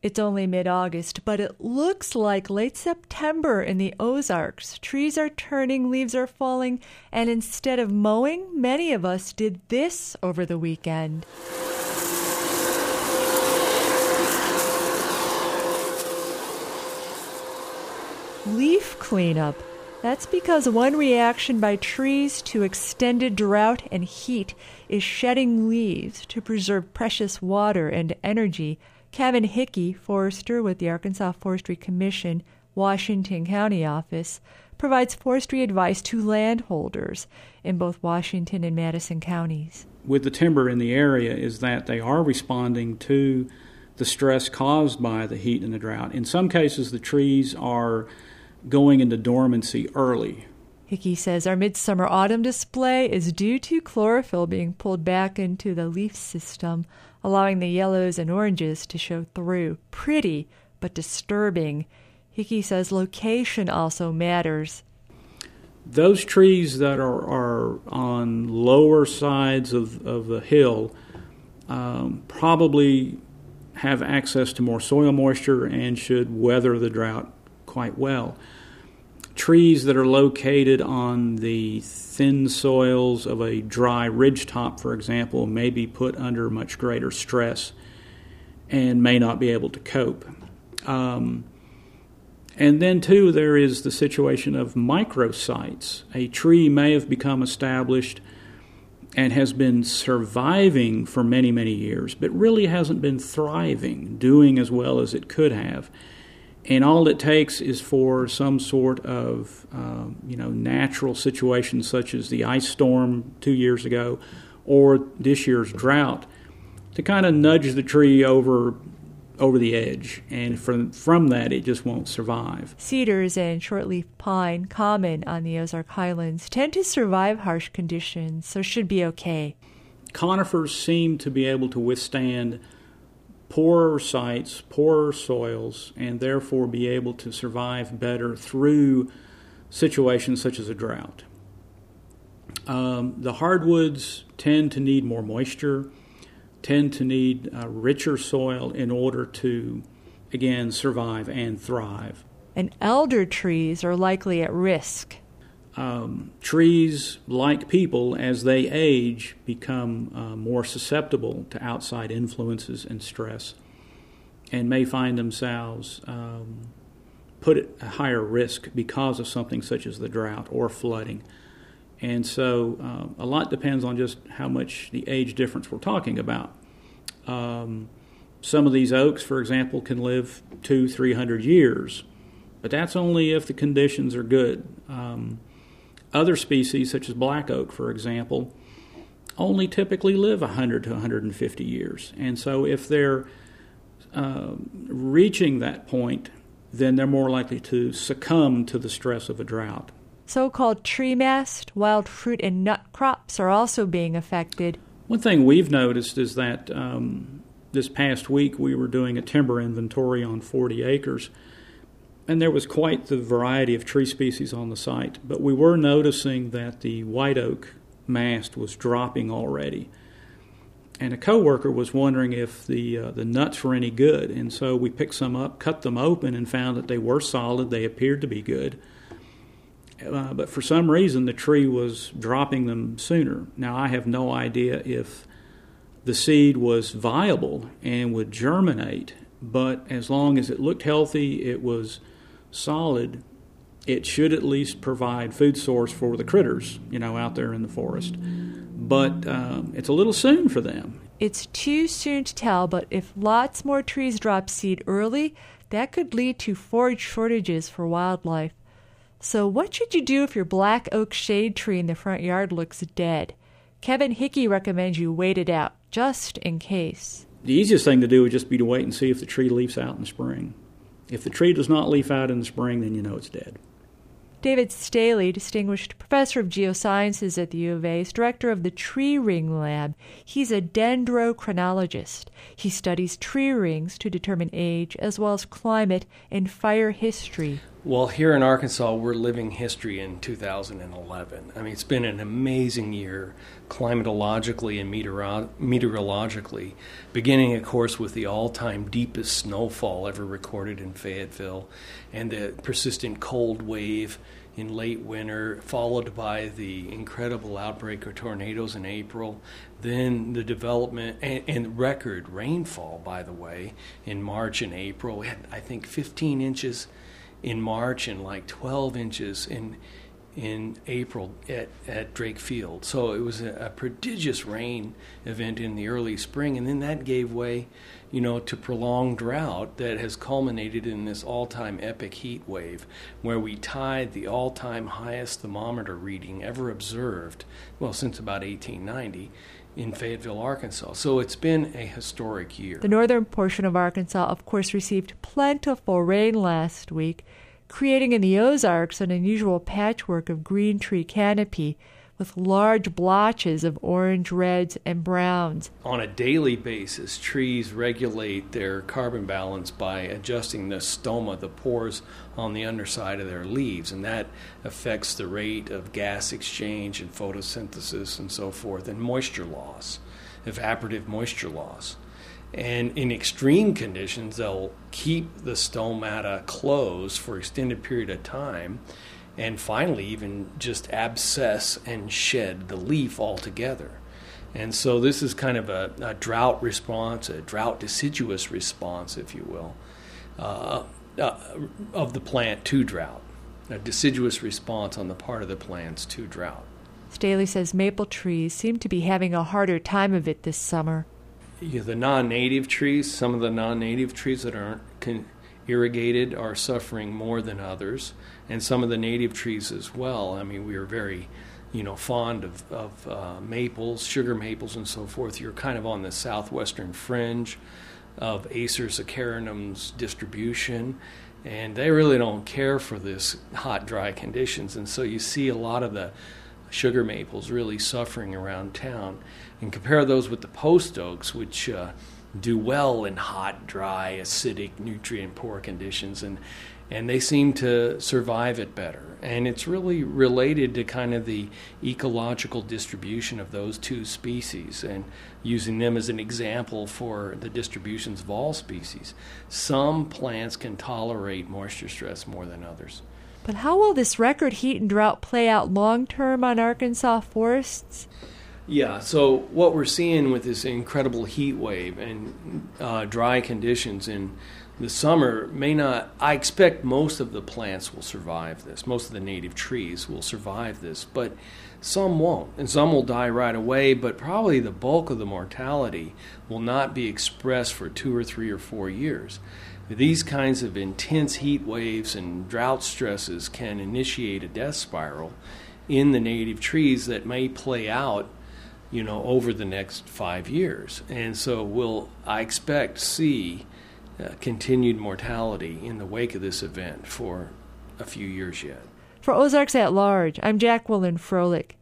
It's only mid-August, but it looks like late September in the Ozarks. Trees are turning, leaves are falling, and instead of mowing, many of us did this over the weekend. Leaf cleanup. That's because one reaction by trees to extended drought and heat is shedding leaves to preserve precious water and energy. Kevin Hickey, forester with the Arkansas Forestry Commission, Washington County office, provides forestry advice to landholders in both Washington and Madison counties. With the timber in the area is that they are responding to the stress caused by the heat and the drought. In some cases, the trees are going into dormancy early. Hickey says our midsummer-autumn display is due to chlorophyll being pulled back into the leaf system, allowing the yellows and oranges to show through. Pretty, but disturbing. Hickey says location also matters. Those trees that are on lower sides of the hill probably have access to more soil moisture and should weather the drought quite well. Trees that are located on the thin soils of a dry ridgetop, for example, may be put under much greater stress and may not be able to cope. And then, too, there is the situation of microsites. A tree may have become established and has been surviving for many, many years, but really hasn't been thriving, doing as well as it could have. And all it takes is for some sort of, natural situation such as the ice storm 2 years ago or this year's drought to kind of nudge the tree over the edge. And from that, it just won't survive. Cedars and shortleaf pine, common on the Ozark Highlands, tend to survive harsh conditions, so should be okay. Conifers seem to be able to withstand poorer sites, poorer soils, and therefore be able to survive better through situations such as a drought. The hardwoods tend to need more moisture, tend to need richer soil in order to, again, survive and thrive. And elder trees are likely at risk. Trees, like people, as they age, become more susceptible to outside influences and stress and may find themselves put at a higher risk because of something such as the drought or flooding. And so a lot depends on just how much the age difference we're talking about. Some of these oaks, for example, can live 200-300 years, but that's only if the conditions are good. Other species, such as black oak, for example, only typically live 100 to 150 years. And so if they're reaching that point, then they're more likely to succumb to the stress of a drought. So-called tree mast, wild fruit, and nut crops are also being affected. One thing we've noticed is that this past week we were doing a timber inventory on 40 acres, and there was quite the variety of tree species on the site, but we were noticing that the white oak mast was dropping already. And a coworker was wondering if the nuts were any good, and so we picked some up, cut them open, and found that they were solid. They appeared to be good. But for some reason, the tree was dropping them sooner. Now, I have no idea if the seed was viable and would germinate, but as long as it looked healthy, it was solid, it should at least provide food source for the critters, out there in the forest. But it's a little soon for them. It's too soon to tell, but if lots more trees drop seed early, that could lead to forage shortages for wildlife. So what should you do if your black oak shade tree in the front yard looks dead? Kevin Hickey recommends you wait it out, just in case. The easiest thing to do would just be to wait and see if the tree leaves out in the spring. If the tree does not leaf out in the spring, then you know it's dead. David Staley, Distinguished Professor of Geosciences at the U of A, is director of the Tree Ring Lab. He's a dendrochronologist. He studies tree rings to determine age as well as climate and fire history. Well, here in Arkansas, we're living history in 2011. I mean, it's been an amazing year, climatologically and meteorologically, beginning, of course, with the all-time deepest snowfall ever recorded in Fayetteville, and the persistent cold wave in late winter, followed by the incredible outbreak of tornadoes in April, then the development and record rainfall, by the way, in March and April. We had, I think, 15 inches in March and like 12 inches in April at Drake Field. So it was a prodigious rain event in the early spring, and then that gave way, to prolonged drought that has culminated in this all-time epic heat wave, where we tied the all-time highest thermometer reading ever observed, well, since about 1890, in Fayetteville, Arkansas. So it's been a historic year. The northern portion of Arkansas, of course, received plentiful rain last week, creating in the Ozarks an unusual patchwork of green tree canopy with large blotches of orange, reds, and browns. On a daily basis, trees regulate their carbon balance by adjusting the stoma, the pores on the underside of their leaves, and that affects the rate of gas exchange and photosynthesis and so forth, and moisture loss, evaporative moisture loss. And in extreme conditions, they'll keep the stomata closed for an extended period of time, and finally even just abscess and shed the leaf altogether. And so this is kind of a drought response, a drought deciduous response, if you will, of the plant to drought, a deciduous response on the part of the plants to drought. Staley says maple trees seem to be having a harder time of it this summer. Yeah, the non-native trees, some of the non-native trees that aren't irrigated are suffering more than others, and some of the native trees as well. I mean, we are very, fond of maples, sugar maples, and so forth. You're kind of on the southwestern fringe of Acer saccharinum's distribution, and they really don't care for this hot, dry conditions, and so you see a lot of the sugar maples really suffering around town. And compare those with the post oaks, which do well in hot, dry, acidic, nutrient-poor conditions, and they seem to survive it better. And it's really related to kind of the ecological distribution of those two species, and using them as an example for the distributions of all species. Some plants can tolerate moisture stress more than others. But how will this record heat and drought play out long-term on Arkansas forests? Yeah, so what we're seeing with this incredible heat wave and dry conditions in the summer I expect most of the plants will survive this. Most of the native trees will survive this, but some won't. And some will die right away, but probably the bulk of the mortality will not be expressed for 2 or 3 or 4 years. These kinds of intense heat waves and drought stresses can initiate a death spiral in the native trees that may play out over the next 5 years. And so I expect to see continued mortality in the wake of this event for a few years yet. For Ozarks at Large, I'm Jacqueline Froelich.